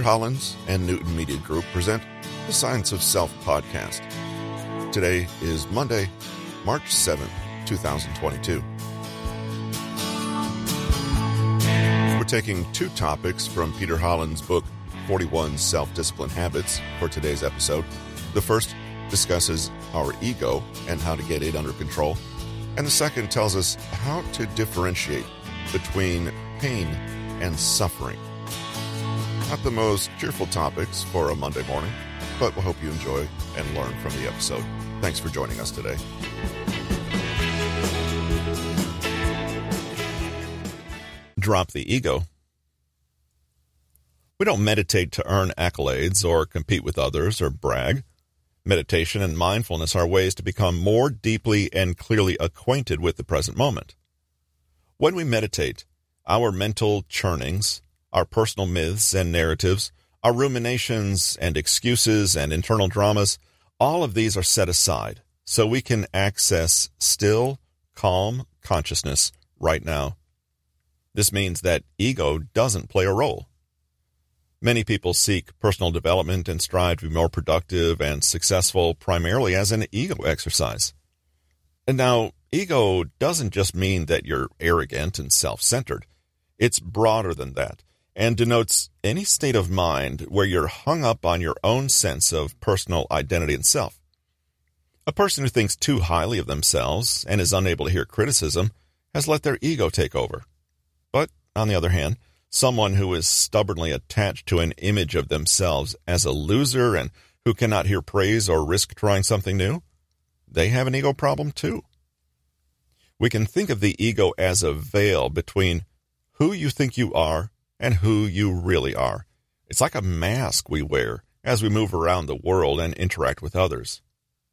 Peter Hollins and Newton Media Group present the Science of Self podcast. Today is Monday, March 7th, 2022. We're taking two topics from Peter Hollins' book, 41 Self-Discipline Habits, for today's episode. The first discusses our ego and how to get it under control. And the second tells us how to differentiate between pain and suffering. Not the most cheerful topics for a Monday morning, but we hope you enjoy and learn from the episode. Thanks for joining us today. Drop the ego. We don't meditate to earn accolades or compete with others or brag. Meditation and mindfulness are ways to become more deeply and clearly acquainted with the present moment. When we meditate, our mental churnings, our personal myths and narratives, our ruminations and excuses and internal dramas, all of these are set aside so we can access still, calm consciousness right now. This means that ego doesn't play a role. Many people seek personal development and strive to be more productive and successful primarily as an ego exercise. And now, ego doesn't just mean that you're arrogant and self-centered. It's broader than that, and denotes any state of mind where you're hung up on your own sense of personal identity and self. A person who thinks too highly of themselves and is unable to hear criticism has let their ego take over. But, on the other hand, someone who is stubbornly attached to an image of themselves as a loser and who cannot hear praise or risk trying something new, they have an ego problem too. We can think of the ego as a veil between who you think you are and who you really are. It's like a mask we wear as we move around the world and interact with others.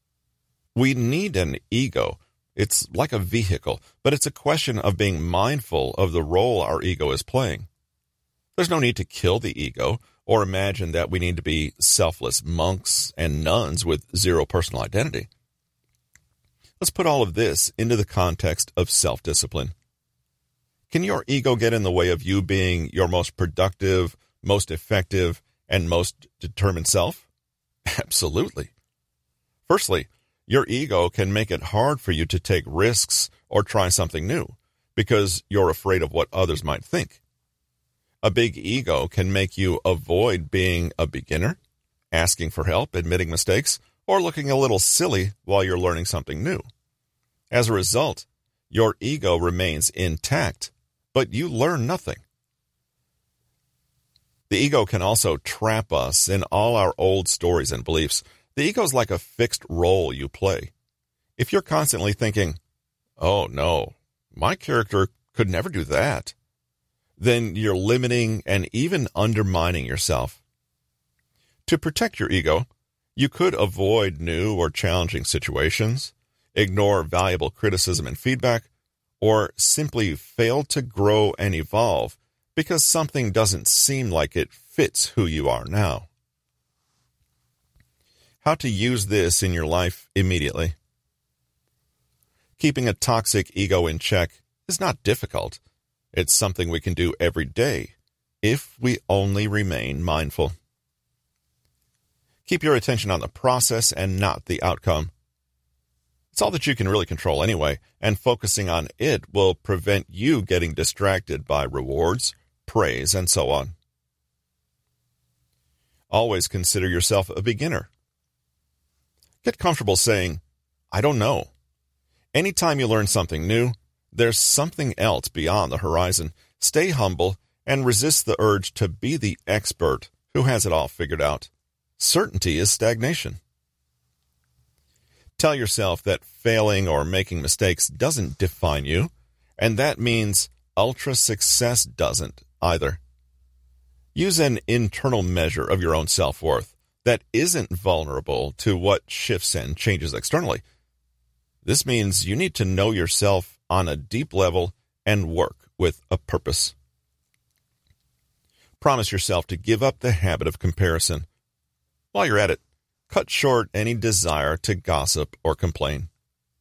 We need an ego. It's like a vehicle, but it's a question of being mindful of the role our ego is playing. There's no need to kill the ego or imagine that we need to be selfless monks and nuns with zero personal identity. Let's put all of this into the context of self-discipline. Can your ego get in the way of you being your most productive, most effective, and most determined self? Absolutely. Firstly, your ego can make it hard for you to take risks or try something new because you're afraid of what others might think. A big ego can make you avoid being a beginner, asking for help, admitting mistakes, or looking a little silly while you're learning something new. As a result, your ego remains intact, but you learn nothing. The ego can also trap us in all our old stories and beliefs. The ego is like a fixed role you play. If you're constantly thinking, "Oh no, my character could never do that," then you're limiting and even undermining yourself. To protect your ego, you could avoid new or challenging situations, ignore valuable criticism and feedback, or simply fail to grow and evolve because something doesn't seem like it fits who you are now. How to use this in your life immediately. Keeping a toxic ego in check is not difficult. It's something we can do every day if we only remain mindful. Keep your attention on the process and not the outcome. It's all that you can really control anyway, and focusing on it will prevent you getting distracted by rewards, praise, and so on. Always consider yourself a beginner. Get comfortable saying, "I don't know." Anytime you learn something new, there's something else beyond the horizon. Stay humble and resist the urge to be the expert who has it all figured out. Certainty is stagnation. Tell yourself that failing or making mistakes doesn't define you, and that means ultra success doesn't either. Use an internal measure of your own self-worth that isn't vulnerable to what shifts and changes externally. This means you need to know yourself on a deep level and work with a purpose. Promise yourself to give up the habit of comparison. While you're at it, cut short any desire to gossip or complain.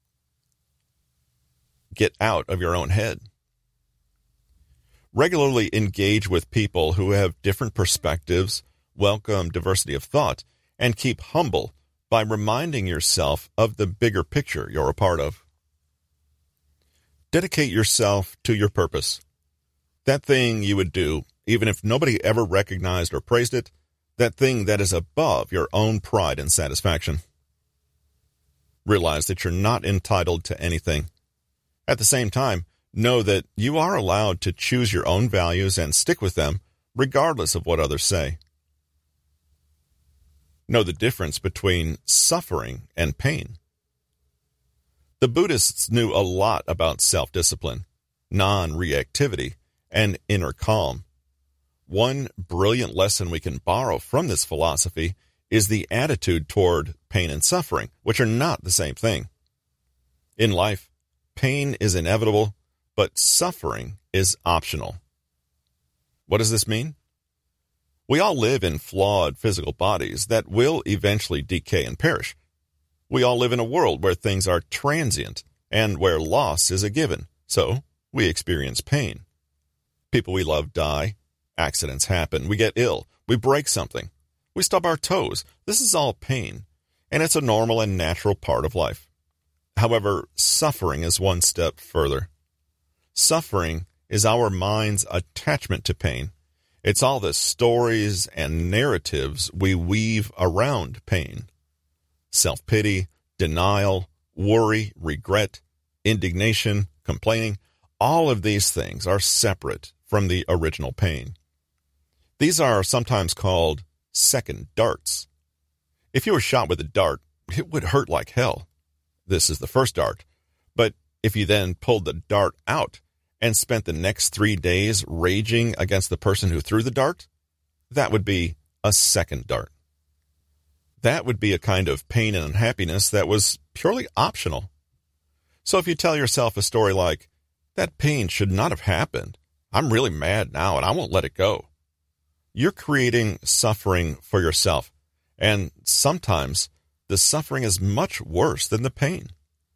Get out of your own head. Regularly engage with people who have different perspectives welcome diversity of thought, and keep humble by reminding yourself of the bigger picture you're a part of. Dedicate yourself to your purpose. That thing you would do, even if nobody ever recognized or praised it, that thing that is above your own pride and satisfaction. Realize that you're not entitled to anything. At the same time, know that you are allowed to choose your own values and stick with them, regardless of what others say. Know the difference between suffering and pain. The Buddhists knew a lot about self-discipline, non-reactivity, and inner calm. One brilliant lesson we can borrow from this philosophy is the attitude toward pain and suffering, which are not the same thing. In life, pain is inevitable, but suffering is optional. What does this mean? We all live in flawed physical bodies that will eventually decay and perish. We all live in a world where things are transient and where loss is a given, so we experience pain. People we love die, accidents happen, we get ill, we break something, we stub our toes. This is all pain, and it's a normal and natural part of life. However, suffering is one step further. Suffering is our mind's attachment to pain. It's all the stories and narratives we weave around pain. Self-pity, denial, worry, regret, indignation, complaining, all of these things are separate from the original pain. These are sometimes called second darts. If you were shot with a dart, it would hurt like hell. This is the first dart. But if you then pulled the dart out and spent the next 3 days raging against the person who threw the dart, that would be a second dart. That would be a kind of pain and unhappiness that was purely optional. So if you tell yourself a story like, that pain should not have happened, I'm really mad now and I won't let it go, you're creating suffering for yourself, and sometimes the suffering is much worse than the pain.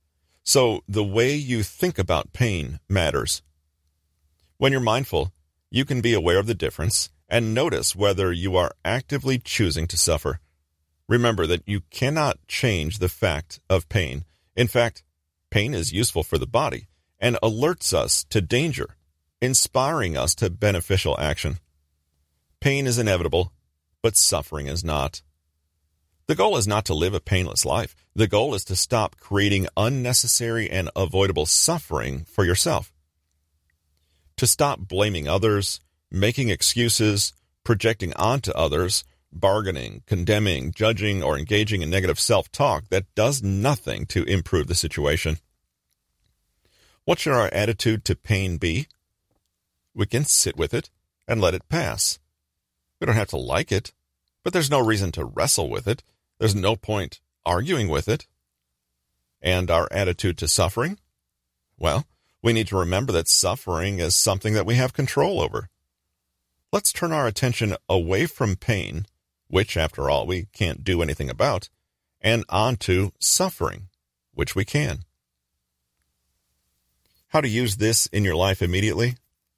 So the way you think about pain matters. When you're mindful, you can be aware of the difference and notice whether you are actively choosing to suffer. Remember that you cannot change the fact of pain. In fact, pain is useful for the body and alerts us to danger, inspiring us to beneficial action. Pain is inevitable, but suffering is not. The goal is not to live a painless life. The goal is to stop creating unnecessary and avoidable suffering for yourself. To stop blaming others, making excuses, projecting onto others, bargaining, condemning, judging, or engaging in negative self-talk that does nothing to improve the situation. What should our attitude to pain be? We can sit with it and let it pass. We don't have to like it, but there's no reason to wrestle with it. There's no point arguing with it. And our attitude to suffering? Well, we need to remember that suffering is something that we have control over. Let's turn our attention away from pain, which, after all, we can't do anything about, and onto suffering, which we can. How to use this in your life immediately?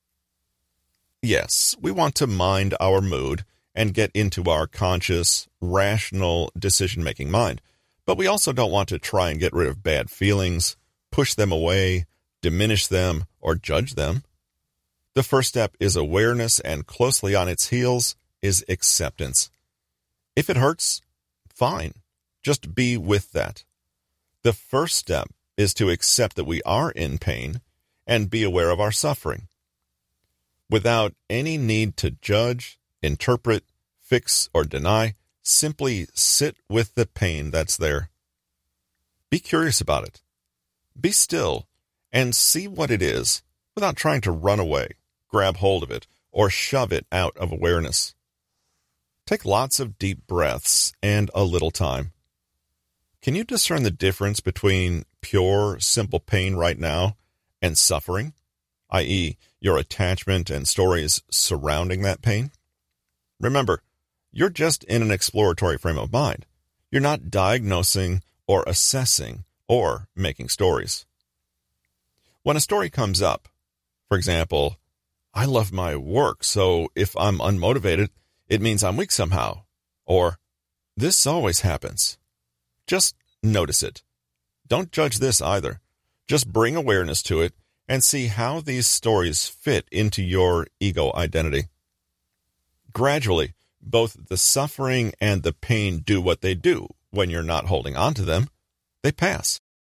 Yes, we want to mind our mood and get into our conscious, rational decision-making mind, but we also don't want to try and get rid of bad feelings, push them away, diminish them, or judge them. The first step is awareness, and closely on its heels is acceptance. If it hurts, fine. Just be with that. The first step is to accept that we are in pain and be aware of our suffering. Without any need to judge, interpret, fix, or deny, simply sit with the pain that's there. Be curious about it. Be still and see what it is without trying to run away, grab hold of it, or shove it out of awareness. Take lots of deep breaths and a little time. Can you discern the difference between pure, simple pain right now and suffering, i.e., your attachment and stories surrounding that pain? Remember, you're just in an exploratory frame of mind. You're not diagnosing or assessing or making stories. When a story comes up, for example, I love my work, so if I'm unmotivated, it means I'm weak somehow, or this always happens. Just notice it. Don't judge this either. Just bring awareness to it and see how these stories fit into your ego identity. Gradually, both the suffering and the pain do what they do when you're not holding on to them. They pass.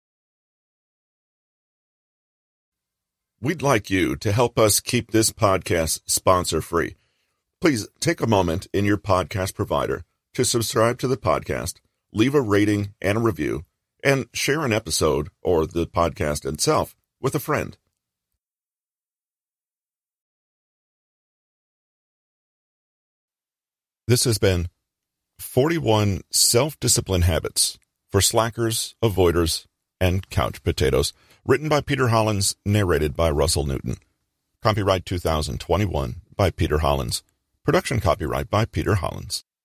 We'd like you to help us keep this podcast sponsor-free. Please take a moment in your podcast provider to subscribe to the podcast, leave a rating and a review, and share an episode or the podcast itself with a friend. This has been 41 Self-Discipline Habits for Slackers, Avoiders, and Couch Potatoes, written by Peter Hollins, narrated by Russell Newton. Copyright 2021 by Peter Hollins. Production copyright by Peter Hollins.